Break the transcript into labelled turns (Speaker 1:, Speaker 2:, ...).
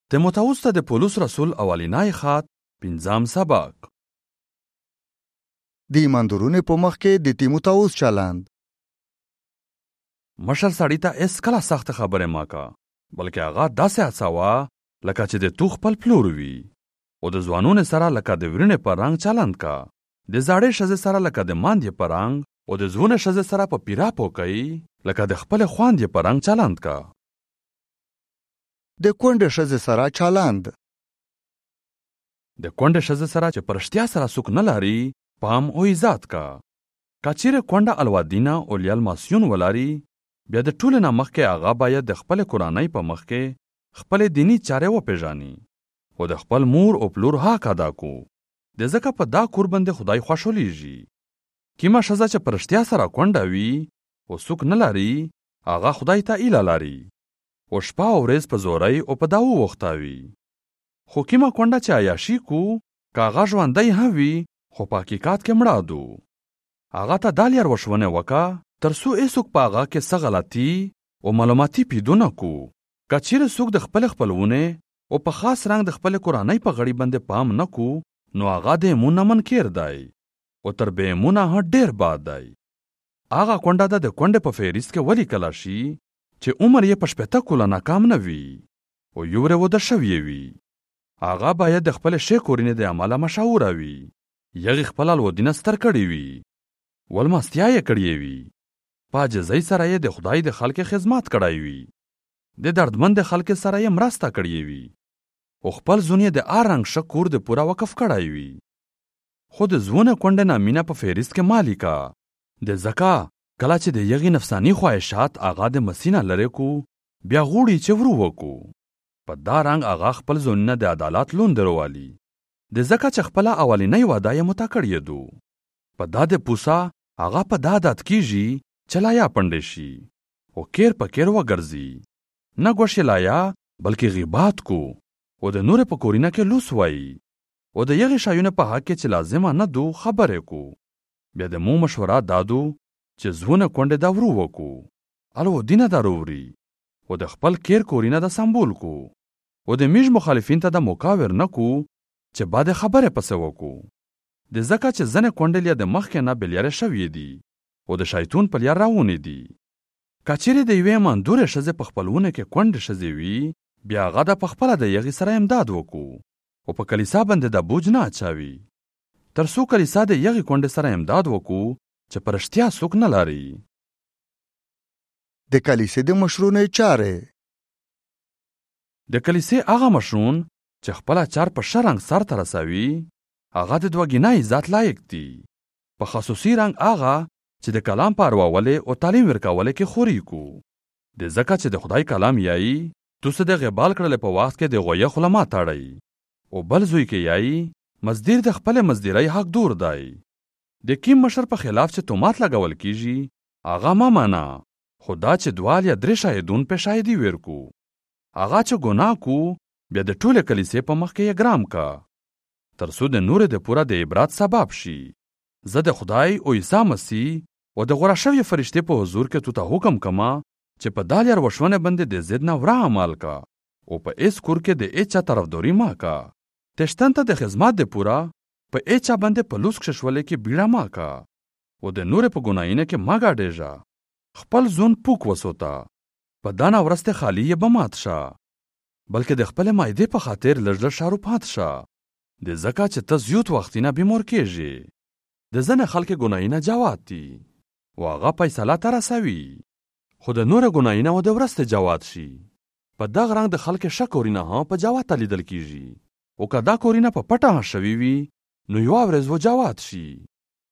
Speaker 1: تیموتائوس ته د پولس رسول اولینای خط 5 سبق.
Speaker 2: د ایماندارونو په مخ کې د تیموتائوس چلند.
Speaker 1: مشر سړی ته اس کله سخت خبره ماکا، بلکې هغه داسې هڅاوه لکه چې د تو خپل پلور وي، او د ځوانونو سره لکه د ورینې په رنګ چلند کا، د زاړې ښځې سره لکه د ماندې په رنګ، او د ځوانې ښځې سره په پیراپو کوي لکه د خپل خواندې په رنګ چلند کا.
Speaker 2: د کونډې ښځې سره چلند.
Speaker 1: د کونډې ښځې سره چې په رښتیا سره څوک نه لري پام او عزت کا. که چیرې کونډه الوادینه او لیال ماسیون ولري، بیا د ټولو نه مخکې هغه باید د خپل کورنۍ په مخ کې خپل دینی چارې وپېژني او د خپل مور او پلور حق ادا کو، د ځکه په دا کور باندې خدای خوشحالیږي. کیمه ښځه چې په رښتیا سره کونډه وي او څوک نه لري، هغه خدای ته ایله لري او شپه او ورځ په زورۍ او په داو وختاوي. خو کیمه کونډه چې عیاشي کو، که هغه ژوندی هم وي خو په حقیقت کې مړه دو، هغه ته دا لار وښونه وکه تر څو هېڅوک په هغه کې څه غلطي او معلوماتي پیدا نه کو. که چیرې څوک د خپل خپلونه او په خاص رنګ د خپل کورنۍ په غړي باندې پام نه کو، نو هغه د ایمون نه منکر دی او تر بې ایمونه هم ډېر باد دی. هغه کونډه ده د کونډې په فهرست کې ولیکله شي چې عمر یې په 80 کاله ناکام نه وي او یو واده شوی وي. هغه باید د خپل ښې کورنۍ د عمله مشهوره وي، یغې خپل الودینه ستر کړی وي، ولمستیا یې کړې وي، په عاجزۍ سره یې د خدای د خلک خدمت کړی وي، د دردمند خلک سره یې مرسته کړې وي او خپل زوی یې د هر رنګ ښه کور د پوره وقف کړی وي. خو د ځوانې کونډې نه مینه په فهرست کې مه لیکه، د ځکه کله چې د یغې نفساني خواهشات هغه د مسیح نه لرې کو، بیا غوړي چې ورو وکو، په دا رنګ هغه خپل زویونه د عدالت لوند روالي، د ځکه چې خپله اولینۍ واده یې مته کړې دو. په دا د پوسه هغه په دا عادت کیږي چې لایا پنډې شي او کیر په کیر وګرځي، نه ګوښې لایا بلکې غیبات کو او د نورې په کورینه کې لوس وایي او د یغې شایونه په حق کې چې لازمه نه دو خبرې کو. بیا د مو مشوره دادو چې ځوانه کونډې دا ورو وکو، الودینه دا رووري او د خپل کیر کورینه دا سمبول کو او د میژ مخالفین ته دا مکاور نه کو چې بعد خبره پسې وکو، د ځکه چې ځنې کونډې د مخکې نه بلیاره شوي دي او د شیطون په لار روانې دي. که چیرې د یوې ایماندارې ښځې په خپلونه کې کونډې ښځې وي، بیا هغه د پخپله د یغې سره امداد وکړو او په کلیسا باندې د بوج نه اچوي، تر څو کلیسا د یغې کونډې سره امداد وکړو چې په رښتیا څوک نه لري.
Speaker 2: د کلیسې د مشرونو چارې.
Speaker 1: د کلیسې هغه مشرون چې خپله چار په ښه رنګ سر ته رسوي، هغه د دوهګینه عزت لایق دي، په خصوصي رنګ هغه چې د کلام په ارواولې او تعلیم ورکولې کې خوري کو، د ځکه چې د خدای کلام یایي تاسو د غیبال کړل په وخت کې د غویه خوله مه تړئ، او بل زوی کې یایي مزدور د خپل مزدورۍ حق دور دی. د کیم مشر په خلاف چې تهمت لګول کیږي هغه مه منه، خو دا چې 2 یا 3 شاهدون په شاهدي ورکو، هغه چې ګناه کو بیا د ټولې کلیسې په مخ کې یې ګرام کا، تر څو د نور د پوره د عبرت سبب شي. زه د خدای او عیسی مسیح او د غوره شوي فرشتې په حضور کې تو ته حکم کما چې په دا لار وښونه باندې د ضد نه ورا عمل کا او په هیڅ کور کې د هیچا طرفداري مه کا. تشتن ته د خدمت د پوره په هیچا باندې په لوس کښشولې کې بیړه مه کا او د نور په ګناهینه کې مه ګاډېږه. خپل ځون پوک وسوته، په دا ناورسته خالی یې به مات شه، بلکې د خپل معدې په خاطر لږ لږ شارو پات شه، د ځکه چې ته زیات وختینه بیمار کېږي. د ځنې خلک ګناهینه جواد دي او هغه فیصله ته رسوي، خو د نور ګناهینه و د ورسته جواد شي. په دغه رنګ د خلک ښه کورینه هم په جواد ته لیدل کېږي، او که دا کورینه په پټه شوي وي نو یوه ورځ و جواد شي.